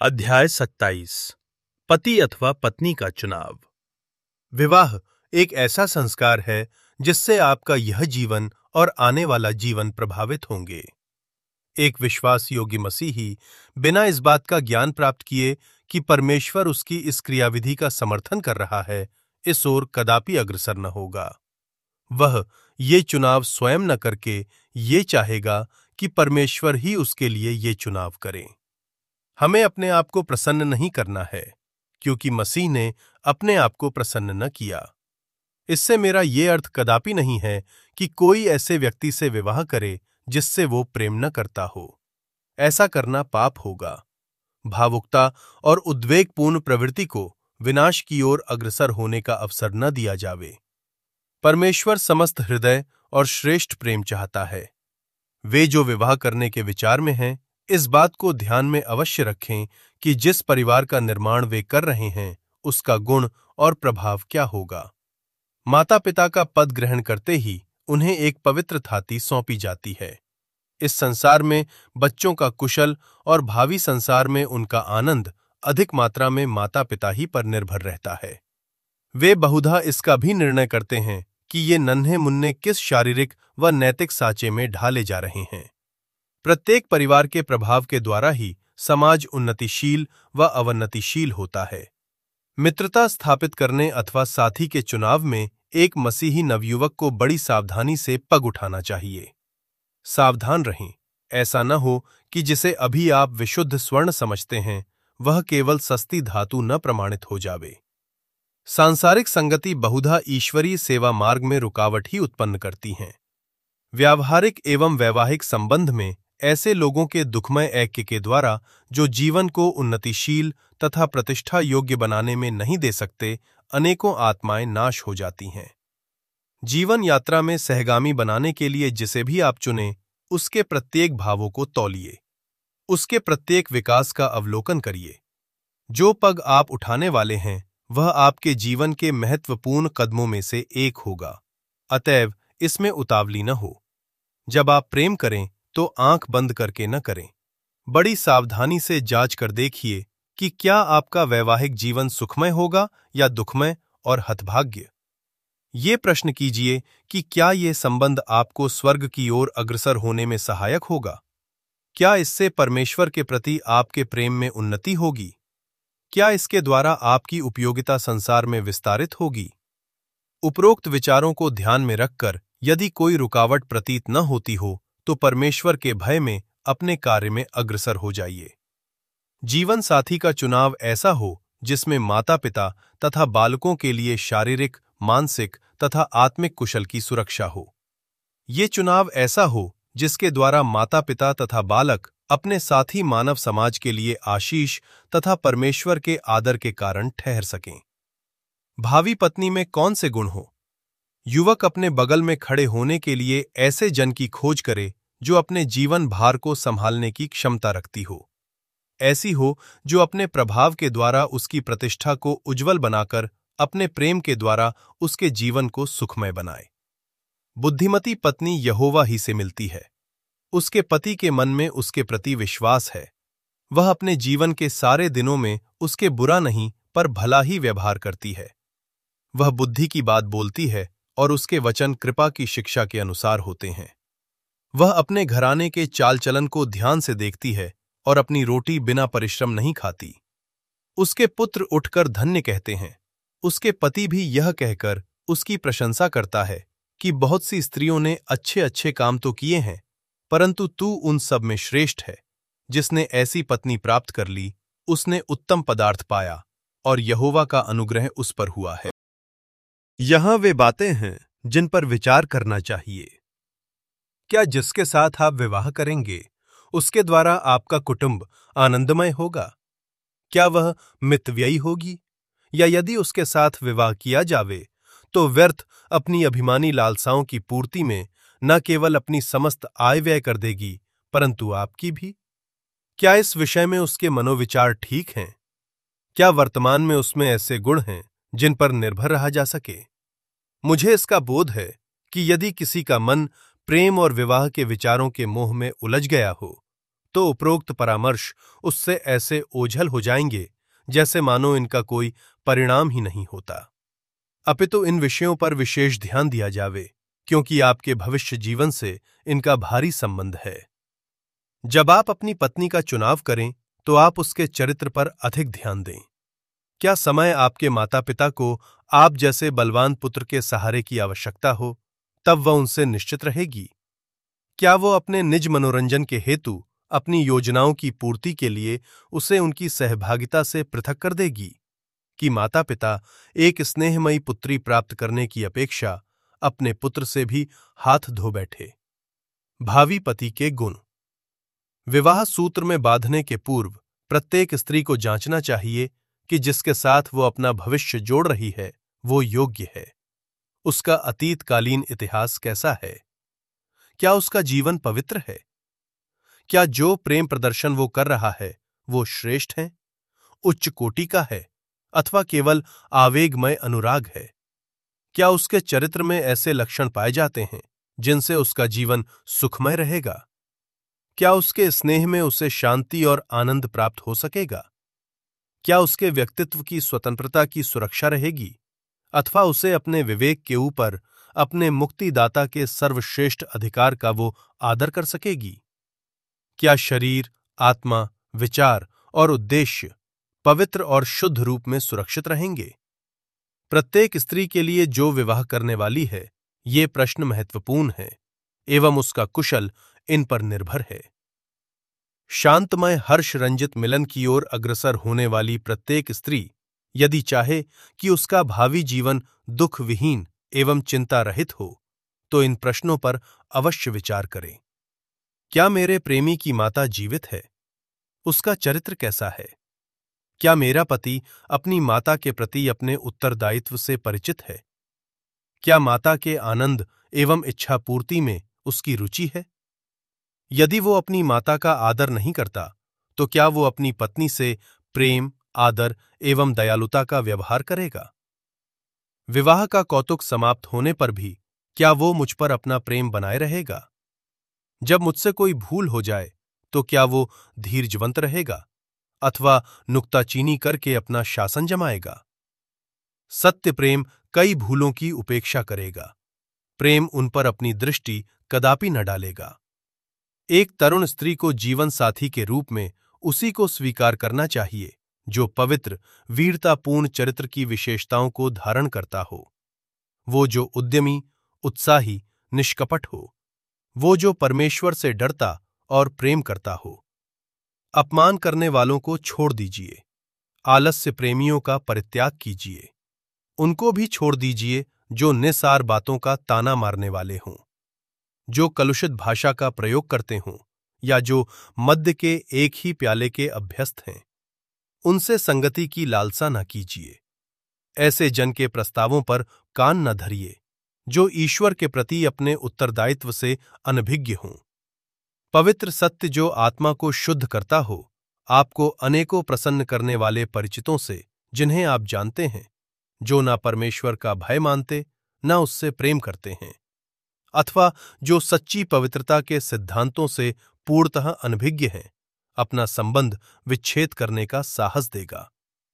अध्याय 27 पति अथवा पत्नी का चुनाव। विवाह एक ऐसा संस्कार है जिससे आपका यह जीवन और आने वाला जीवन प्रभावित होंगे। एक विश्वास योगी मसीही बिना इस बात का ज्ञान प्राप्त किए कि परमेश्वर उसकी इस क्रियाविधि का समर्थन कर रहा है, इस ओर कदापि अग्रसर न होगा। वह ये चुनाव स्वयं न करके ये चाहेगा कि परमेश्वर ही उसके लिए ये चुनाव करे। हमें अपने आप को प्रसन्न नहीं करना है, क्योंकि मसीह ने अपने आप को प्रसन्न न किया। इससे मेरा ये अर्थ कदापि नहीं है कि कोई ऐसे व्यक्ति से विवाह करे जिससे वो प्रेम न करता हो। ऐसा करना पाप होगा। भावुकता और उद्वेगपूर्ण प्रवृत्ति को विनाश की ओर अग्रसर होने का अवसर न दिया जावे। परमेश्वर समस्त हृदय और श्रेष्ठ प्रेम चाहता है। वे जो विवाह करने के विचार में हैं, इस बात को ध्यान में अवश्य रखें कि जिस परिवार का निर्माण वे कर रहे हैं उसका गुण और प्रभाव क्या होगा। माता पिता का पद ग्रहण करते ही उन्हें एक पवित्र थाती सौंपी जाती है। इस संसार में बच्चों का कुशल और भावी संसार में उनका आनंद अधिक मात्रा में माता पिता ही पर निर्भर रहता है। वे बहुधा इसका भी निर्णय करते हैं कि ये नन्हे मुन्ने किस शारीरिक व नैतिक साँचे में ढाले जा रहे हैं। प्रत्येक परिवार के प्रभाव के द्वारा ही समाज उन्नतिशील व अवन्नतिशील होता है। मित्रता स्थापित करने अथवा साथी के चुनाव में एक मसीही नवयुवक को बड़ी सावधानी से पग उठाना चाहिए। सावधान रहें, ऐसा न हो कि जिसे अभी आप विशुद्ध स्वर्ण समझते हैं वह केवल सस्ती धातु न प्रमाणित हो जावे। सांसारिक संगति बहुधा ईश्वरीय सेवा मार्ग में रुकावट ही उत्पन्न करती हैं। व्यावहारिक एवं वैवाहिक संबंध में ऐसे लोगों के दुखमय ऐक्य के द्वारा जो जीवन को उन्नतिशील तथा प्रतिष्ठा योग्य बनाने में नहीं दे सकते, अनेकों आत्माएं नाश हो जाती हैं। जीवन यात्रा में सहगामी बनाने के लिए जिसे भी आप चुनें, उसके प्रत्येक भावों को तौलिए, उसके प्रत्येक विकास का अवलोकन करिए। जो पग आप उठाने वाले हैं वह आपके जीवन के महत्वपूर्ण कदमों में से एक होगा। अतएव इसमें उतावली न हो। जब आप प्रेम करें तो आंख बंद करके न करें। बड़ी सावधानी से जांच कर देखिए कि क्या आपका वैवाहिक जीवन सुखमय होगा या दुखमय और हतभाग्य। ये प्रश्न कीजिए कि क्या ये संबंध आपको स्वर्ग की ओर अग्रसर होने में सहायक होगा। क्या इससे परमेश्वर के प्रति आपके प्रेम में उन्नति होगी। क्या इसके द्वारा आपकी उपयोगिता संसार में विस्तारित होगी। उपरोक्त विचारों को ध्यान में रखकर यदि कोई रुकावट प्रतीत न होती हो तो परमेश्वर के भय में अपने कार्य में अग्रसर हो जाइए। जीवन साथी का चुनाव ऐसा हो जिसमें माता पिता तथा बालकों के लिए शारीरिक, मानसिक तथा आत्मिक कुशल की सुरक्षा हो। ये चुनाव ऐसा हो जिसके द्वारा माता पिता तथा बालक अपने साथी मानव समाज के लिए आशीष तथा परमेश्वर के आदर के कारण ठहर सकें। भावी पत्नी में कौन से गुण हो। युवक अपने बगल में खड़े होने के लिए ऐसे जन की खोज करे जो अपने जीवन भार को संभालने की क्षमता रखती हो। ऐसी हो जो अपने प्रभाव के द्वारा उसकी प्रतिष्ठा को उज्जवल बनाकर अपने प्रेम के द्वारा उसके जीवन को सुखमय बनाए। बुद्धिमती पत्नी यहोवा ही से मिलती है। उसके पति के मन में उसके प्रति विश्वास है। वह अपने जीवन के सारे दिनों में उसके बुरा नहीं पर भला ही व्यवहार करती है। वह बुद्धि की बात बोलती है और उसके वचन कृपा की शिक्षा के अनुसार होते हैं। वह अपने घराने के चाल चलन को ध्यान से देखती है और अपनी रोटी बिना परिश्रम नहीं खाती। उसके पुत्र उठकर धन्य कहते हैं। उसके पति भी यह कहकर उसकी प्रशंसा करता है कि बहुत सी स्त्रियों ने अच्छे अच्छे काम तो किए हैं, परंतु तू उन सब में श्रेष्ठ है। जिसने ऐसी पत्नी प्राप्त कर ली, उसने उत्तम पदार्थ पाया और यहोवा का अनुग्रह उस पर हुआ है। यहाँ वे बातें हैं जिन पर विचार करना चाहिए। क्या जिसके साथ आप विवाह करेंगे उसके द्वारा आपका कुटुंब आनंदमय होगा? क्या वह मितव्ययी होगी? या यदि उसके साथ विवाह किया जावे तो व्यर्थ अपनी अभिमानी लालसाओं की पूर्ति में न केवल अपनी समस्त आय व्यय कर देगी परंतु आपकी भी? क्या इस विषय में उसके मनोविचार ठीक हैं? क्या वर्तमान में उसमें ऐसे गुण हैं जिन पर निर्भर रहा जा सके? मुझे इसका बोध है कि यदि किसी का मन प्रेम और विवाह के विचारों के मोह में उलझ गया हो तो उपरोक्त परामर्श उससे ऐसे ओझल हो जाएंगे जैसे मानो इनका कोई परिणाम ही नहीं होता। अपितु इन विषयों पर विशेष ध्यान दिया जावे, क्योंकि आपके भविष्य जीवन से इनका भारी संबंध है। जब आप अपनी पत्नी का चुनाव करें तो आप उसके चरित्र पर अधिक ध्यान दें। क्या समय आपके माता पिता को आप जैसे बलवान पुत्र के सहारे की आवश्यकता हो, तब वह उनसे निश्चित रहेगी? क्या वो अपने निज मनोरंजन के हेतु अपनी योजनाओं की पूर्ति के लिए उसे उनकी सहभागिता से पृथक कर देगी? कि माता पिता एक स्नेहमयी पुत्री प्राप्त करने की अपेक्षा अपने पुत्र से भी हाथ धो बैठे? भावी पति के गुण। विवाह सूत्र में बांधने के पूर्व प्रत्येक स्त्री को जांचना चाहिए कि जिसके साथ वो अपना भविष्य जोड़ रही है वो योग्य है। उसका अतीतकालीन इतिहास कैसा है? क्या उसका जीवन पवित्र है? क्या जो प्रेम प्रदर्शन वो कर रहा है वो श्रेष्ठ है, उच्च कोटि का है, अथवा केवल आवेगमय अनुराग है? क्या उसके चरित्र में ऐसे लक्षण पाए जाते हैं जिनसे उसका जीवन सुखमय रहेगा? क्या उसके स्नेह में उसे शांति और आनंद प्राप्त हो सकेगा? क्या उसके व्यक्तित्व की स्वतंत्रता की सुरक्षा रहेगी, अथवा उसे अपने विवेक के ऊपर अपने मुक्तिदाता के सर्वश्रेष्ठ अधिकार का वो आदर कर सकेगी? क्या शरीर, आत्मा, विचार और उद्देश्य पवित्र और शुद्ध रूप में सुरक्षित रहेंगे? प्रत्येक स्त्री के लिए जो विवाह करने वाली है, ये प्रश्न महत्वपूर्ण है एवं उसका कुशल इन पर निर्भर है। शांतमय हर्ष रंजित मिलन की ओर अग्रसर होने वाली प्रत्येक स्त्री यदि चाहे कि उसका भावी जीवन दुख विहीन एवं चिंता रहित हो, तो इन प्रश्नों पर अवश्य विचार करें। क्या मेरे प्रेमी की माता जीवित है? उसका चरित्र कैसा है? क्या मेरा पति अपनी माता के प्रति अपने उत्तरदायित्व से परिचित है? क्या माता के आनंद एवं इच्छापूर्ति में उसकी रुचि है? यदि वो अपनी माता का आदर नहीं करता, तो क्या वो अपनी पत्नी से प्रेम, आदर एवं दयालुता का व्यवहार करेगा? विवाह का कौतुक समाप्त होने पर भी क्या वो मुझ पर अपना प्रेम बनाए रहेगा? जब मुझसे कोई भूल हो जाए तो क्या वो धीरजवंत रहेगा अथवा नुक्ताचीनी करके अपना शासन जमाएगा? सत्य प्रेम कई भूलों की उपेक्षा करेगा। प्रेम उन पर अपनी दृष्टि कदापि न डालेगा। एक तरुण स्त्री को जीवन साथी के रूप में उसी को स्वीकार करना चाहिए जो पवित्र, वीरतापूर्ण चरित्र की विशेषताओं को धारण करता हो। वो जो उद्यमी, उत्साही, निष्कपट हो। वो जो परमेश्वर से डरता और प्रेम करता हो। अपमान करने वालों को छोड़ दीजिए। आलस्य प्रेमियों का परित्याग कीजिए। उनको भी छोड़ दीजिए जो निसार बातों का ताना मारने वाले हों, जो कलुषित भाषा का प्रयोग करते हों या जो मद्य के एक ही प्याले के अभ्यस्त हैं। उनसे संगति की लालसा न कीजिए। ऐसे जन के प्रस्तावों पर कान न धरिए जो ईश्वर के प्रति अपने उत्तरदायित्व से अनभिज्ञ हों। पवित्र सत्य जो आत्मा को शुद्ध करता हो, आपको अनेकों प्रसन्न करने वाले परिचितों से, जिन्हें आप जानते हैं, जो न परमेश्वर का भय मानते न उससे प्रेम करते हैं, अथवा जो सच्ची पवित्रता के सिद्धांतों से पूर्णतः अनभिज्ञ हैं, अपना संबंध विच्छेद करने का साहस देगा।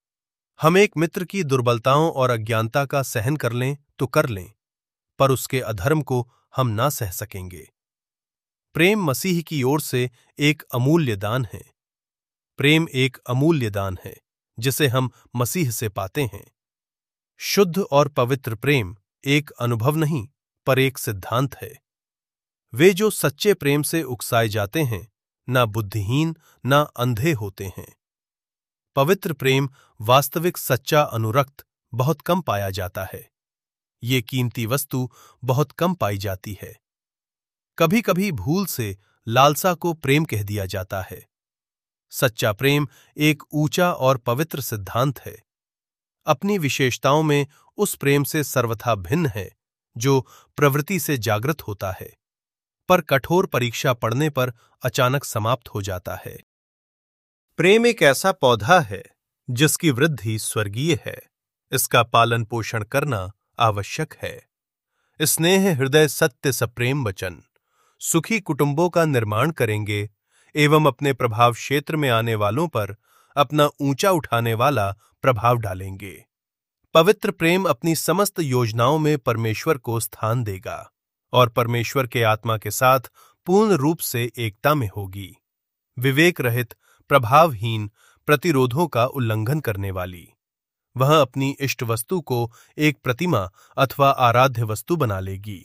हम एक मित्र की दुर्बलताओं और अज्ञानता का सहन कर लें तो कर लें, पर उसके अधर्म को हम ना सह सकेंगे। प्रेम मसीह की ओर से एक अमूल्य दान है। प्रेम एक अमूल्य दान है जिसे हम मसीह से पाते हैं। शुद्ध और पवित्र प्रेम एक अनुभव नहीं पर एक सिद्धांत है। वे जो सच्चे प्रेम से उकसाए जाते हैं ना बुद्धिहीन ना अंधे होते हैं। पवित्र प्रेम वास्तविक सच्चा अनुरक्त बहुत कम पाया जाता है। ये कीमती वस्तु बहुत कम पाई जाती है। कभी कभी भूल से लालसा को प्रेम कह दिया जाता है। सच्चा प्रेम एक ऊंचा और पवित्र सिद्धांत है। अपनी विशेषताओं में उस प्रेम से सर्वथा भिन्न है जो प्रवृत्ति से जागृत होता है, पर कठोर परीक्षा पड़ने पर अचानक समाप्त हो जाता है। प्रेम एक ऐसा पौधा है जिसकी वृद्धि स्वर्गीय है। इसका पालन पोषण करना आवश्यक है। स्नेह, हृदय, सत्य, सप्रेम वचन सुखी कुटुंबों का निर्माण करेंगे। एवं अपने प्रभाव क्षेत्र में आने वालों पर अपना ऊंचा उठाने वाला प्रभाव डालेंगे। पवित्र प्रेम अपनी समस्त योजनाओं में परमेश्वर को स्थान देगा और परमेश्वर के आत्मा के साथ पूर्ण रूप से एकता में होगी। विवेक रहित, प्रभावहीन, प्रतिरोधों का उल्लंघन करने वाली, वह अपनी इष्ट वस्तु को एक प्रतिमा अथवा आराध्य वस्तु बना लेगी।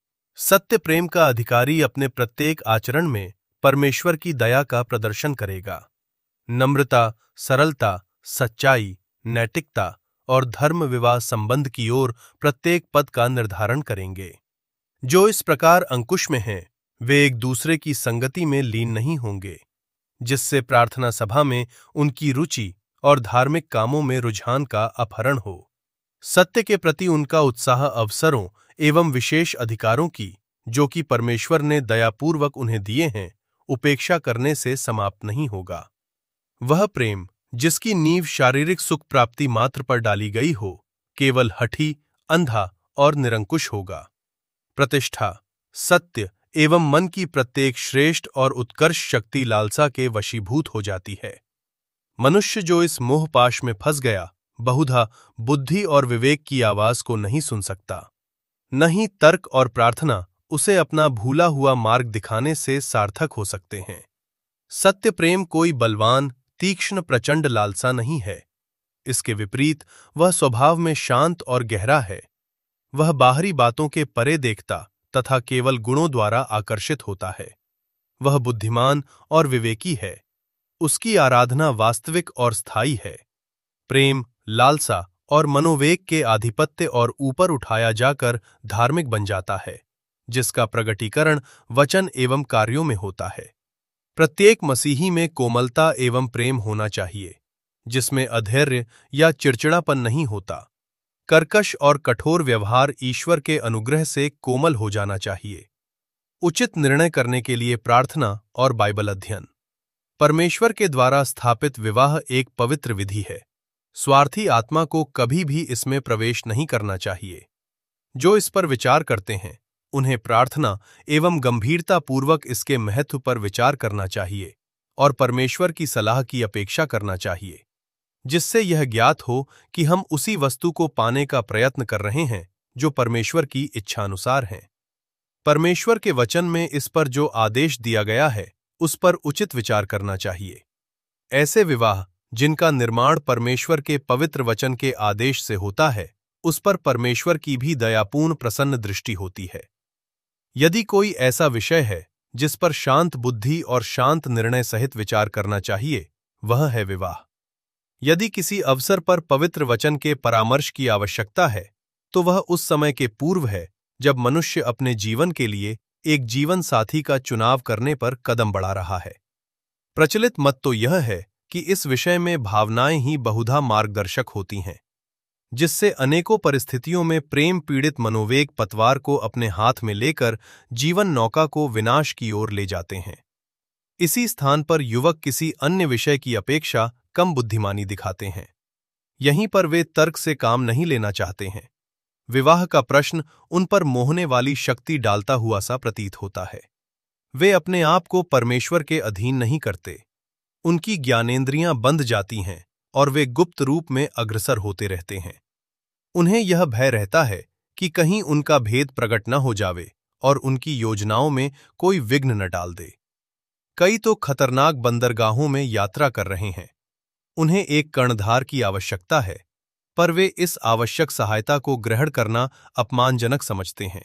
सत्य प्रेम का अधिकारी अपने प्रत्येक आचरण में परमेश्वर की दया का प्रदर्शन करेगा। नम्रता, सरलता, सच्चाई, नैतिकता और धर्म विवाह संबंध की ओर प्रत्येक पद का निर्धारण करेंगे। जो इस प्रकार अंकुश में हैं, वे एक दूसरे की संगति में लीन नहीं होंगे, जिससे प्रार्थना सभा में उनकी रुचि और धार्मिक कामों में रुझान का अपहरण हो। सत्य के प्रति उनका उत्साह अवसरों एवं विशेष अधिकारों की, जो कि परमेश्वर ने दयापूर्वक उन्हें दिए हैं, उपेक्षा करने से समाप्त नहीं होगा। वह प्रेम जिसकी नींव शारीरिक सुख प्राप्ति मात्र पर डाली गई हो, केवल हठी, अंधा और निरंकुश होगा। प्रतिष्ठा, सत्य एवं मन की प्रत्येक श्रेष्ठ और उत्कर्ष शक्ति लालसा के वशीभूत हो जाती है। मनुष्य जो इस मोहपाश में फंस गया, बहुधा बुद्धि और विवेक की आवाज को नहीं सुन सकता। न ही तर्क और प्रार्थना उसे अपना भूला हुआ मार्ग दिखाने से सार्थक हो सकते हैं। सत्य प्रेम कोई बलवान, तीक्ष्ण, प्रचंड लालसा नहीं है। इसके विपरीत वह स्वभाव में शांत और गहरा है। वह बाहरी बातों के परे देखता तथा केवल गुणों द्वारा आकर्षित होता है। वह बुद्धिमान और विवेकी है। उसकी आराधना वास्तविक और स्थायी है। प्रेम, लालसा और मनोवेग के आधिपत्य और ऊपर उठाया जाकर धार्मिक बन जाता है, जिसका प्रगटीकरण वचन एवं कार्यों में होता है। प्रत्येक मसीही में कोमलता एवं प्रेम होना चाहिए, जिसमें अधैर्य या चिड़चिड़ापन नहीं होता। कर्कश और कठोर व्यवहार ईश्वर के अनुग्रह से कोमल हो जाना चाहिए। उचित निर्णय करने के लिए प्रार्थना और बाइबल अध्ययन। परमेश्वर के द्वारा स्थापित विवाह एक पवित्र विधि है। स्वार्थी आत्मा को कभी भी इसमें प्रवेश नहीं करना चाहिए। जो इस पर विचार करते हैं, उन्हें प्रार्थना एवं गंभीरतापूर्वक इसके महत्व पर विचार करना चाहिए और परमेश्वर की सलाह की अपेक्षा करना चाहिए, जिससे यह ज्ञात हो कि हम उसी वस्तु को पाने का प्रयत्न कर रहे हैं जो परमेश्वर की इच्छानुसार है। परमेश्वर के वचन में इस पर जो आदेश दिया गया है, उस पर उचित विचार करना चाहिए। ऐसे विवाह जिनका निर्माण परमेश्वर के पवित्र वचन के आदेश से होता है, उस पर परमेश्वर की भी दयापूर्ण प्रसन्न दृष्टि होती है। यदि कोई ऐसा विषय है जिस पर शांत बुद्धि और शांत निर्णय सहित विचार करना चाहिए, वह है विवाह। यदि किसी अवसर पर पवित्र वचन के परामर्श की आवश्यकता है, तो वह उस समय के पूर्व है जब मनुष्य अपने जीवन के लिए एक जीवन साथी का चुनाव करने पर कदम बढ़ा रहा है। प्रचलित मत तो यह है कि इस विषय में भावनाएं ही बहुधा मार्गदर्शक होती हैं, जिससे अनेकों परिस्थितियों में प्रेम पीड़ित मनोवेग पतवार को अपने हाथ में लेकर जीवन नौका को विनाश की ओर ले जाते हैं। इसी स्थान पर युवक किसी अन्य विषय की अपेक्षा कम बुद्धिमानी दिखाते हैं। यहीं पर वे तर्क से काम नहीं लेना चाहते हैं। विवाह का प्रश्न उन पर मोहने वाली शक्ति डालता हुआ सा प्रतीत होता है। वे अपने आप को परमेश्वर के अधीन नहीं करते। उनकी ज्ञानेंद्रियां बंध जाती हैं और वे गुप्त रूप में अग्रसर होते रहते हैं। उन्हें यह भय रहता है कि कहीं उनका भेद प्रकट न हो जावे और उनकी योजनाओं में कोई विघ्न न डाल दे। कई तो खतरनाक बंदरगाहों में यात्रा कर रहे हैं। उन्हें एक कर्णधार की आवश्यकता है, पर वे इस आवश्यक सहायता को ग्रहण करना अपमानजनक समझते हैं।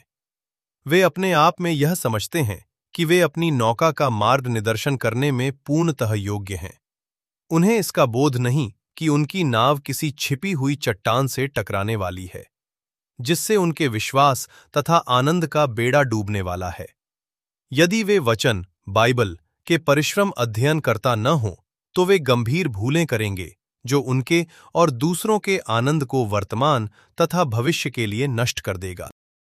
वे अपने आप में यह समझते हैं कि वे अपनी नौका का मार्ग निर्देशन करने में पूर्णतः योग्य हैं। उन्हें इसका बोध नहीं कि उनकी नाव किसी छिपी हुई चट्टान से टकराने वाली है, जिससे उनके विश्वास तथा आनंद का बेड़ा डूबने वाला है। यदि वे वचन, बाइबल के परिश्रम अध्ययन करता न हो, तो वे गंभीर भूलें करेंगे जो उनके और दूसरों के आनंद को वर्तमान तथा भविष्य के लिए नष्ट कर देगा।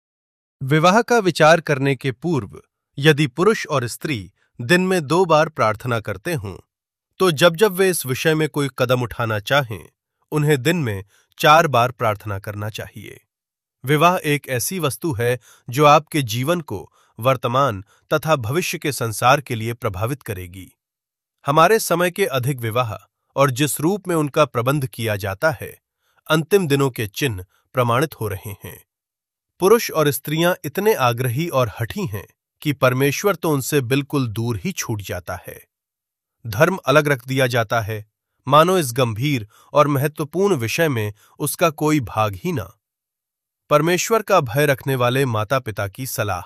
विवाह का विचार करने के पूर्व यदि पुरुष और स्त्री दिन में 2 बार प्रार्थना करते हों, तो जब जब वे इस विषय में कोई कदम उठाना चाहें, उन्हें दिन में 4 बार प्रार्थना करना चाहिए। विवाह एक ऐसी वस्तु है जो आपके जीवन को वर्तमान तथा भविष्य के संसार के लिए प्रभावित करेगी। हमारे समय के अधिक विवाह और जिस रूप में उनका प्रबंध किया जाता है, अंतिम दिनों के चिन्ह प्रमाणित हो रहे हैं। पुरुष और स्त्रियां इतने आग्रही और हठी हैं कि परमेश्वर तो उनसे बिल्कुल दूर ही छूट जाता है। धर्म अलग रख दिया जाता है, मानो इस गंभीर और महत्वपूर्ण विषय में उसका कोई भाग ही ना। परमेश्वर का भय रखने वाले माता पिता की सलाह।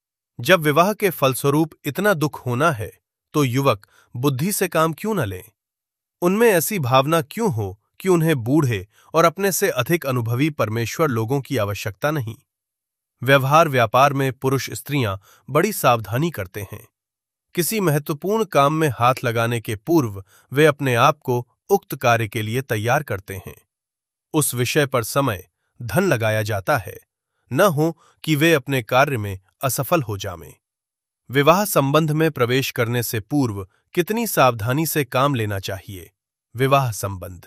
जब विवाह के फलस्वरूप इतना दुख होना है, तो युवक बुद्धि से काम क्यों न लें? उनमें ऐसी भावना क्यों हो कि उन्हें बूढ़े और अपने से अधिक अनुभवी परमेश्वर लोगों की आवश्यकता नहीं? व्यवहार व्यापार में पुरुष स्त्रियां बड़ी सावधानी करते हैं। किसी महत्वपूर्ण काम में हाथ लगाने के पूर्व वे अपने आप को उक्त कार्य के लिए तैयार करते हैं। उस विषय पर समय, धन लगाया जाता है, न हो कि वे अपने कार्य में असफल हो जाएं। विवाह संबंध में प्रवेश करने से पूर्व कितनी सावधानी से काम लेना चाहिए। विवाह संबंध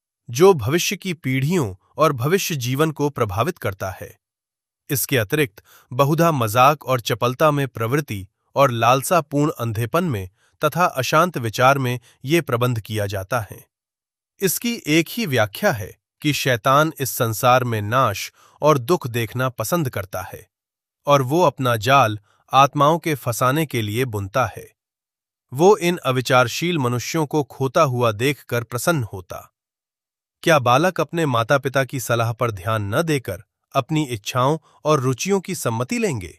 जो भविष्य की पीढ़ियों और भविष्य जीवन को प्रभावित करता है। इसके अतिरिक्त बहुधा मजाक और चपलता में प्रवृत्ति और लालसापूर्ण अंधेपन में तथा अशांत विचार में ये प्रबंध किया जाता है। इसकी एक ही व्याख्या है कि शैतान इस संसार में नाश और दुख देखना पसंद करता है और वो अपना जाल आत्माओं के फंसाने के लिए बुनता है। वो इन अविचारशील मनुष्यों को खोता हुआ देखकर प्रसन्न होता। क्या बालक अपने माता पिता की सलाह पर ध्यान न देकर अपनी इच्छाओं और रुचियों की सम्मति लेंगे?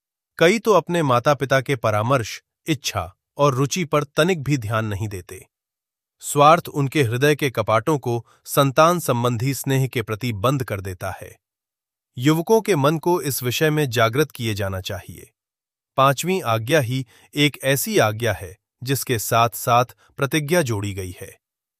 कई तो अपने माता पिता के परामर्श, इच्छा और रुचि पर तनिक भी ध्यान नहीं देते। स्वार्थ उनके हृदय के कपाटों को संतान संबंधी स्नेह के प्रति बंद कर देता है। युवकों के मन को इस विषय में जागृत किए जाना चाहिए। 5वीं आज्ञा ही एक ऐसी आज्ञा है जिसके साथ साथ प्रतिज्ञा जोड़ी गई है,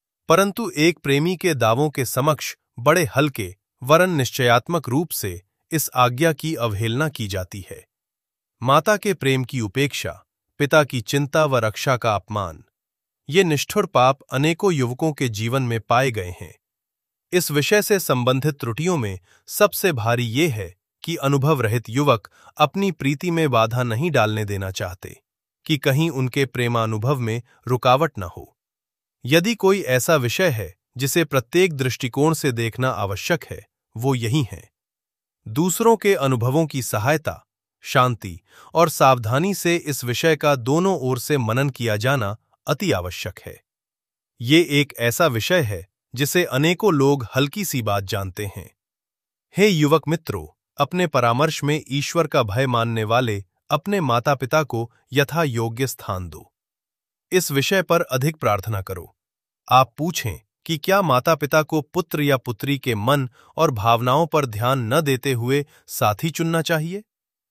परंतु एक प्रेमी के दावों के समक्ष बड़े हल्के वरन निश्चयात्मक रूप से इस आज्ञा की अवहेलना की जाती है। माता के प्रेम की उपेक्षा, पिता की चिंता व रक्षा का अपमान, ये निष्ठुर पाप अनेकों युवकों के जीवन में पाए गए हैं। इस विषय से संबंधित त्रुटियों में सबसे भारी ये है कि अनुभव रहित युवक अपनी प्रीति में बाधा नहीं डालने देना चाहते कि कहीं उनके प्रेमानुभव में रुकावट न हो। यदि कोई ऐसा विषय है जिसे प्रत्येक दृष्टिकोण से देखना आवश्यक है, वो यही है। दूसरों के अनुभवों की सहायता, शांति और सावधानी से इस विषय का दोनों ओर से मनन किया जाना अति आवश्यक है। ये एक ऐसा विषय है जिसे अनेकों लोग हल्की सी बात जानते हैं। हे युवक मित्रों, अपने परामर्श में ईश्वर का भय मानने वाले अपने माता पिता को यथा योग्य स्थान दो। इस विषय पर अधिक प्रार्थना करो। आप पूछें कि क्या माता पिता को पुत्र या पुत्री के मन और भावनाओं पर ध्यान न देते हुए साथी चुनना चाहिए?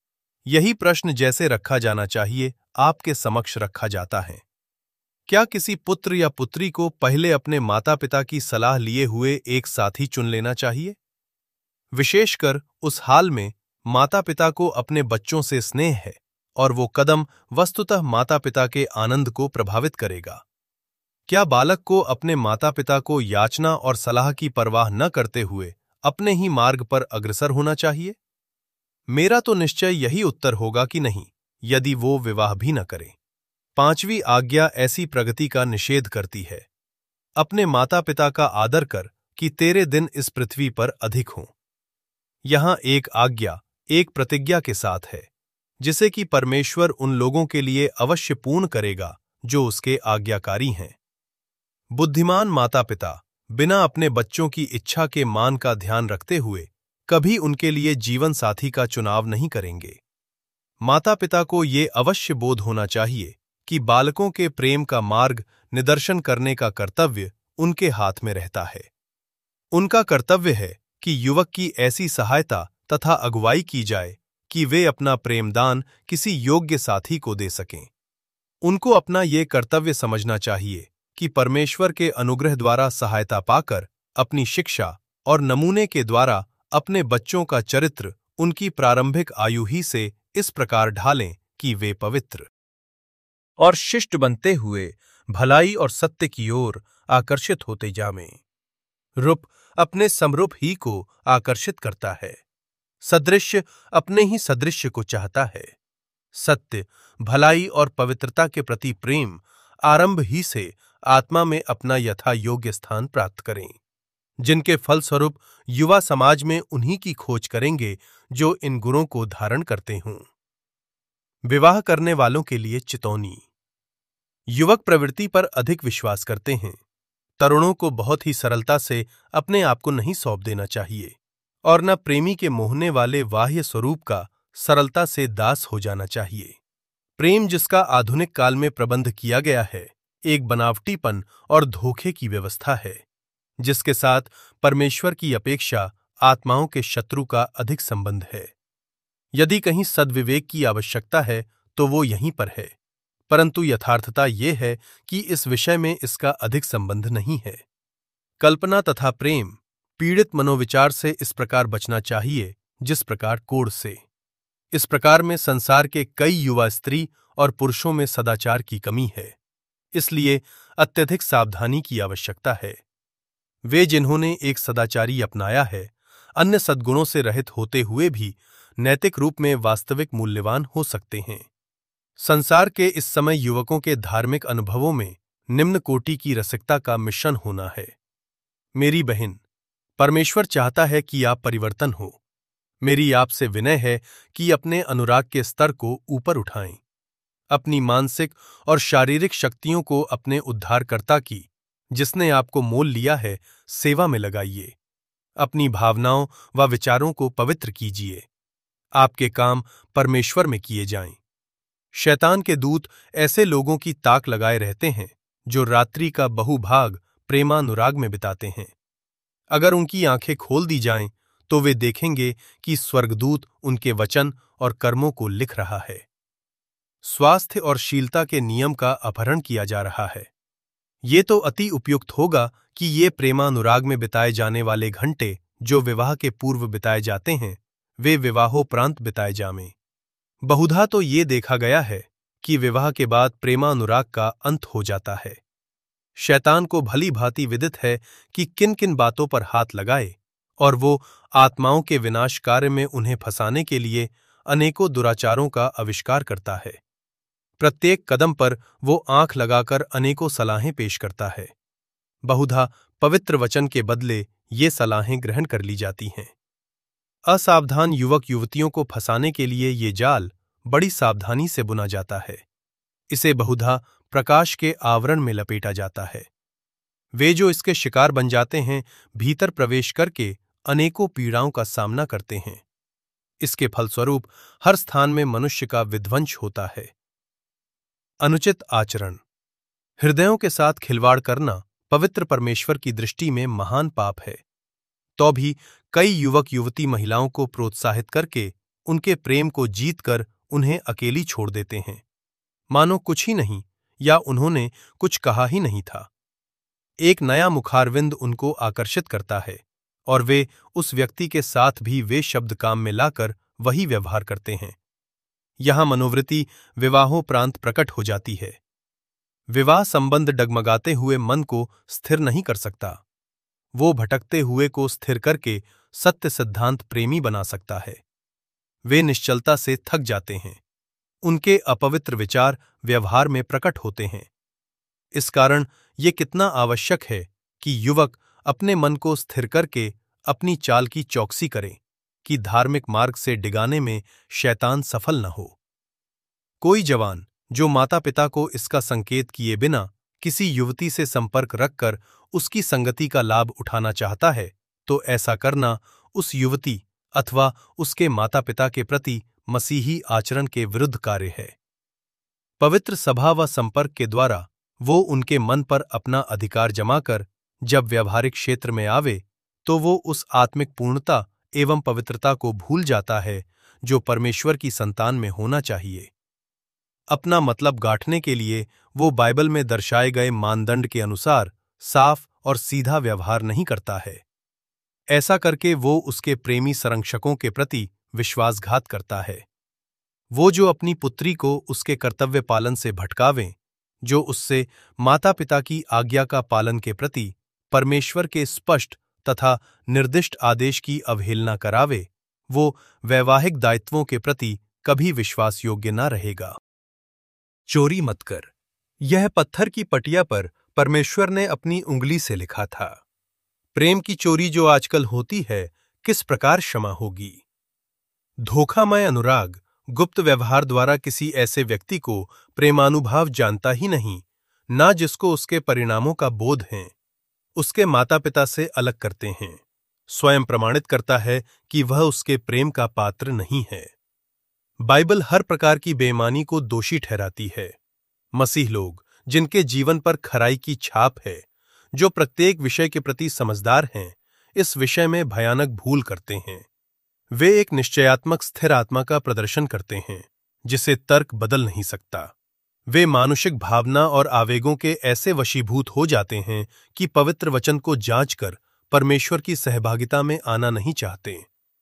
यही प्रश्न जैसे रखा जाना चाहिए, आपके समक्ष रखा जाता है। क्या किसी पुत्र या पुत्री को पहले अपने माता पिता की सलाह लिए हुए एक साथी चुन लेना चाहिए? विशेषकर उस हाल में माता पिता को अपने बच्चों से स्नेह है और वो कदम वस्तुतः माता पिता के आनंद को प्रभावित करेगा। क्या बालक को अपने माता पिता को याचना और सलाह की परवाह न करते हुए अपने ही मार्ग पर अग्रसर होना चाहिए? मेरा तो निश्चय यही उत्तर होगा कि नहीं, यदि वो विवाह भी न करे। 5वीं आज्ञा ऐसी प्रगति का निषेध करती है। अपने माता पिता का आदर कर कि तेरे दिन इस पृथ्वी पर अधिक हों। यहां एक आज्ञा, एक प्रतिज्ञा के साथ है, जिसे कि परमेश्वर उन लोगों के लिए अवश्य पूर्ण करेगा जो उसके आज्ञाकारी हैं। बुद्धिमान माता पिता बिना अपने बच्चों की इच्छा के मान का ध्यान रखते हुए कभी उनके लिए जीवन साथी का चुनाव नहीं करेंगे। माता पिता को ये अवश्य बोध होना चाहिए कि बालकों के प्रेम का मार्ग निदर्शन करने का कर्तव्य उनके हाथ में रहता है। उनका कर्तव्य है कि युवक की ऐसी सहायता तथा अगुवाई की जाए कि वे अपना प्रेमदान किसी योग्य साथी को दे सकें। उनको अपना ये कर्तव्य समझना चाहिए कि परमेश्वर के अनुग्रह द्वारा सहायता पाकर अपनी शिक्षा और नमूने के द्वारा अपने बच्चों का चरित्र उनकी प्रारंभिक आयु ही से इस प्रकार ढालें कि वे पवित्र और शिष्ट बनते हुए भलाई और सत्य की ओर आकर्षित होते जावें। रूप अपने समरूप ही को आकर्षित करता है, सदृश्य अपने ही सदृश्य को चाहता है। सत्य, भलाई और पवित्रता के प्रति प्रेम आरंभ ही से आत्मा में अपना यथा योग्य स्थान प्राप्त करें, जिनके फलस्वरूप युवा समाज में उन्हीं की खोज करेंगे जो इन गुणों को धारण करते हों। विवाह करने वालों के लिए चेतावनी। युवक प्रवृत्ति पर अधिक विश्वास करते हैं। तरुणों को बहुत ही सरलता से अपने आप को नहीं सौंप देना चाहिए और न प्रेमी के मोहने वाले बाह्य स्वरूप का सरलता से दास हो जाना चाहिए। प्रेम जिसका आधुनिक काल में प्रबंध किया गया है, एक बनावटीपन और धोखे की व्यवस्था है, जिसके साथ परमेश्वर की अपेक्षा आत्माओं के शत्रु का अधिक संबंध है। यदि कहीं सद्विवेक की आवश्यकता है तो वो यहीं पर है, परंतु यथार्थता ये है कि इस विषय में इसका अधिक संबंध नहीं है। कल्पना तथा प्रेम पीड़ित मनोविचार से इस प्रकार बचना चाहिए जिस प्रकार कोढ़ से। इस प्रकार में संसार के कई युवा स्त्री और पुरुषों में सदाचार की कमी है, इसलिए अत्यधिक सावधानी की आवश्यकता है। वे जिन्होंने एक सदाचारी अपनाया है, अन्य सद्गुणों से रहित होते हुए भी नैतिक रूप में वास्तविक मूल्यवान हो सकते हैं। संसार के इस समय युवकों के धार्मिक अनुभवों में निम्न कोटि की रसिकता का मिश्रण होना है। मेरी बहन, परमेश्वर चाहता है कि आप परिवर्तन हो। मेरी आपसे विनय है कि अपने अनुराग के स्तर को ऊपर उठाएं। अपनी मानसिक और शारीरिक शक्तियों को अपने उद्धारकर्ता की, जिसने आपको मोल लिया है, सेवा में लगाइए। अपनी भावनाओं व विचारों को पवित्र कीजिए। आपके काम परमेश्वर में किए जाएं। शैतान के दूत ऐसे लोगों की ताक लगाए रहते हैं जो रात्रि का बहुभाग प्रेमानुराग में बिताते हैं। अगर उनकी आंखें खोल दी जाएं तो वे देखेंगे कि स्वर्गदूत उनके वचन और कर्मों को लिख रहा है। स्वास्थ्य और शीलता के नियम का अपहरण किया जा रहा है। ये तो अति उपयुक्त होगा कि ये प्रेमानुराग में बिताए जाने वाले घंटे जो विवाह के पूर्व बिताए जाते हैं, वे विवाहोपरांत बिताए जावें। बहुधा तो ये देखा गया है कि विवाह के बाद प्रेमानुराग का अंत हो जाता है। शैतान को भली भांति विदित है कि किन किन बातों पर हाथ लगाए, और वो आत्माओं के विनाश कार्य में उन्हें फंसाने के लिए अनेकों दुराचारों का आविष्कार करता है। प्रत्येक कदम पर वो आंख लगाकर अनेकों सलाहें पेश करता है। बहुधा पवित्र वचन के बदले ये सलाहें ग्रहण कर ली जाती हैं। असावधान युवक युवतियों को फंसाने के लिए ये जाल बड़ी सावधानी से बुना जाता है। इसे बहुधा प्रकाश के आवरण में लपेटा जाता है। वे जो इसके शिकार बन जाते हैं, भीतर प्रवेश करके अनेकों पीड़ाओं का सामना करते हैं। इसके फलस्वरूप हर स्थान में मनुष्य का विध्वंस होता है। अनुचित आचरण। हृदयों के साथ खिलवाड़ करना पवित्र परमेश्वर की दृष्टि में महान पाप है। तो भी कई युवक युवती महिलाओं को प्रोत्साहित करके उनके प्रेम को जीतकर उन्हें अकेली छोड़ देते हैं, मानो कुछ ही नहीं या उन्होंने कुछ कहा ही नहीं था। एक नया मुखारविंद उनको आकर्षित करता है और वे उस व्यक्ति के साथ भी वे शब्द काम में लाकर वही व्यवहार करते हैं। यहां मनोवृत्ति विवाहोपरांत प्रकट हो जाती है। विवाह संबंध डगमगाते हुए मन को स्थिर नहीं कर सकता। वो भटकते हुए को स्थिर करके सत्य सिद्धांत प्रेमी बना सकता है। वे निश्चलता से थक जाते हैं। उनके अपवित्र विचार व्यवहार में प्रकट होते हैं। इस कारण ये कितना आवश्यक है कि युवक अपने मन को स्थिर करके अपनी चाल की चौकसी करें कि धार्मिक मार्ग से डिगाने में शैतान सफल न हो। कोई जवान जो माता पिता को इसका संकेत किए बिना किसी युवती से संपर्क रखकर उसकी संगति का लाभ उठाना चाहता है, तो ऐसा करना उस युवती अथवा उसके माता पिता के प्रति मसीही आचरण के विरुद्ध कार्य है। पवित्र सभा व संपर्क के द्वारा वो उनके मन पर अपना अधिकार जमाकर जब व्यावहारिक क्षेत्र में आवे तो वो उस आत्मिक पूर्णता एवं पवित्रता को भूल जाता है जो परमेश्वर की संतान में होना चाहिए। अपना मतलब गांठने के लिए वो बाइबल में दर्शाए गए मानदंड के अनुसार साफ और सीधा व्यवहार नहीं करता है। ऐसा करके वो उसके प्रेमी संरक्षकों के प्रति विश्वासघात करता है। वो जो अपनी पुत्री को उसके कर्तव्य पालन से भटकावें, जो उससे माता पिता की आज्ञा का पालन के प्रति परमेश्वर के स्पष्ट तथा निर्दिष्ट आदेश की अवहेलना करावे, वो वैवाहिक दायित्वों के प्रति कभी विश्वास योग्य न रहेगा। चोरी मत कर। यह पत्थर की पटिया पर परमेश्वर ने अपनी उंगली से लिखा था। प्रेम की चोरी जो आजकल होती है, किस प्रकार क्षमा होगी। धोखामय अनुराग, गुप्त व्यवहार द्वारा किसी ऐसे व्यक्ति को प्रेमानुभाव जानता ही नहीं, ना जिसको उसके परिणामों का बोध है, उसके माता पिता से अलग करते हैं, स्वयं प्रमाणित करता है कि वह उसके प्रेम का पात्र नहीं है। बाइबल हर प्रकार की बेईमानी को दोषी ठहराती है। मसीह लोग, जिनके जीवन पर खराई की छाप है, जो प्रत्येक विषय के प्रति समझदार हैं, इस विषय में भयानक भूल करते हैं। वे एक निश्चयात्मक स्थिर आत्मा का प्रदर्शन करते हैं, जिसे तर्क बदल नहीं सकता। वे मानुषिक भावना और आवेगों के ऐसे वशीभूत हो जाते हैं कि पवित्र वचन को जांचकर परमेश्वर की सहभागिता में आना नहीं चाहते।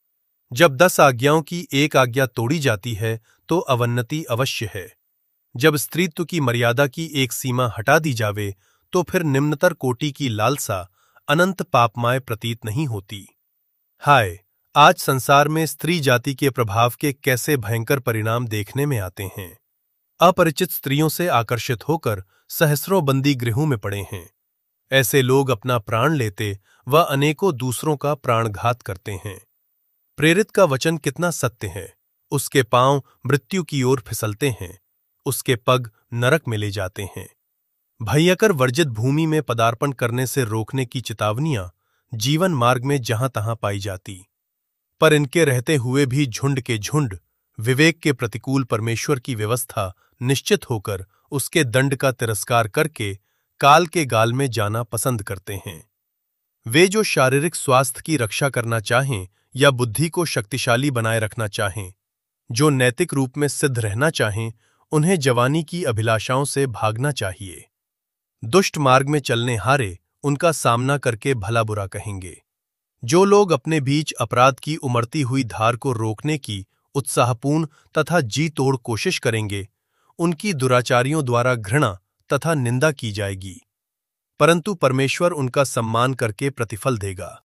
जब 10 आज्ञाओं की एक आज्ञा तोड़ी जाती है तो अवन्नति अवश्य है। जब स्त्रीत्व की मर्यादा की एक सीमा हटा दी जावे तो फिर निम्नतर कोटि की लालसा अनंत पापमय प्रतीत नहीं होती। हाय, आज संसार में स्त्री जाति के प्रभाव के कैसे भयंकर परिणाम देखने में आते हैं। अपरिचित स्त्रियों से आकर्षित होकर सहस्रों बंदी गृहों में पड़े हैं। ऐसे लोग अपना प्राण लेते व अनेकों दूसरों का प्राणघात करते हैं। प्रेरित का वचन कितना सत्य है। उसके पांव मृत्यु की ओर फिसलते हैं, उसके पग नरक में ले जाते हैं। भयंकर वर्जित भूमि में पदार्पण करने से रोकने की चेतावनियां जीवन मार्ग में जहां तहां पाई जाती, पर इनके रहते हुए भी झुंड के झुंड विवेक के प्रतिकूल परमेश्वर की व्यवस्था निश्चित होकर उसके दंड का तिरस्कार करके काल के गाल में जाना पसंद करते हैं। वे जो शारीरिक स्वास्थ्य की रक्षा करना चाहें या बुद्धि को शक्तिशाली बनाए रखना चाहें, जो नैतिक रूप में सिद्ध रहना चाहें, उन्हें जवानी की अभिलाषाओं से भागना चाहिए। दुष्ट मार्ग में चलने हारे उनका सामना करके भला बुरा कहेंगे। जो लोग अपने बीच अपराध की उमड़ती हुई धार को रोकने की उत्साहपूर्ण तथा जी तोड़ कोशिश करेंगे, उनकी दुराचारियों द्वारा घृणा तथा निंदा की जाएगी, परंतु परमेश्वर उनका सम्मान करके प्रतिफल देगा।